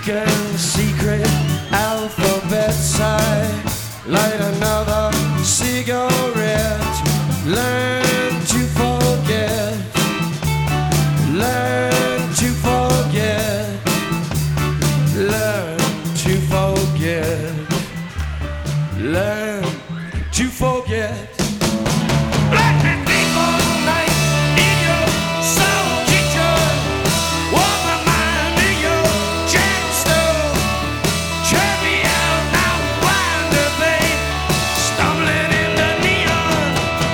speaking secret alphabets. I light another cigarette. Learn to forget. Learn to forget. Learn to forget. Learn to forget. Let me sleep all night in your soul kitchen. Warm my mind in your gemstone. Turn me out now, wander, babe. Stumbling in the neon.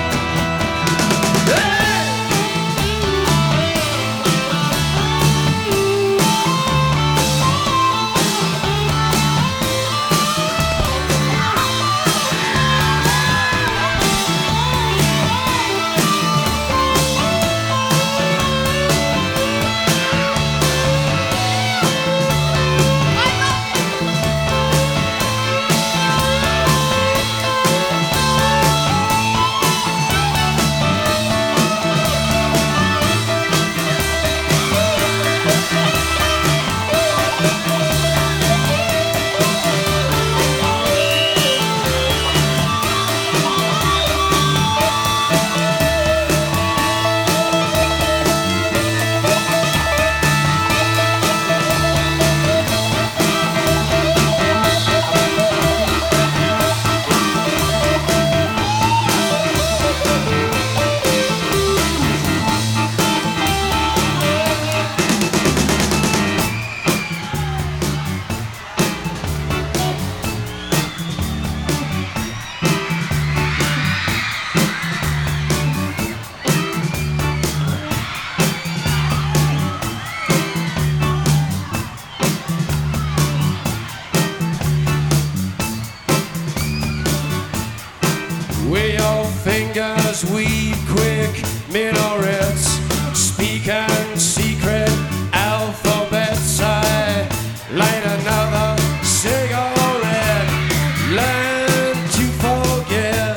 With your fingers weave quick minarets, speaking secret alphabets. I light another cigarette. Learn to forget.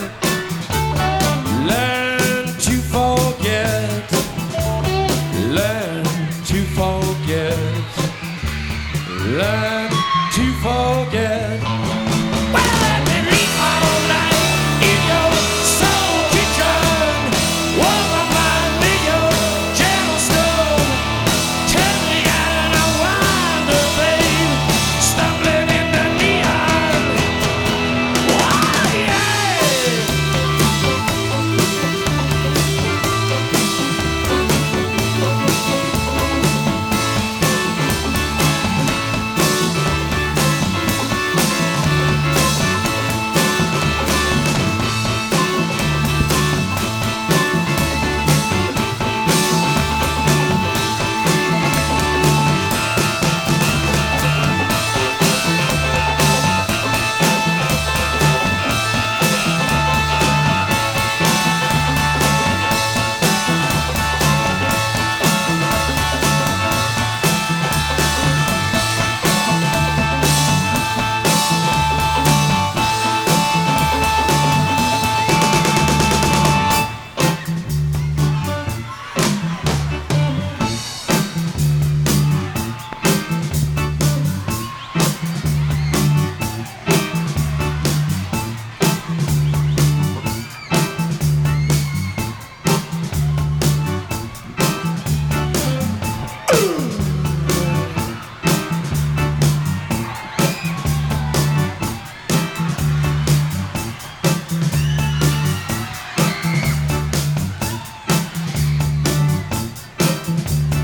Learn to forget. Learn to forget. Learn to forget.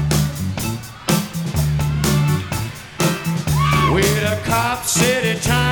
Cop City time.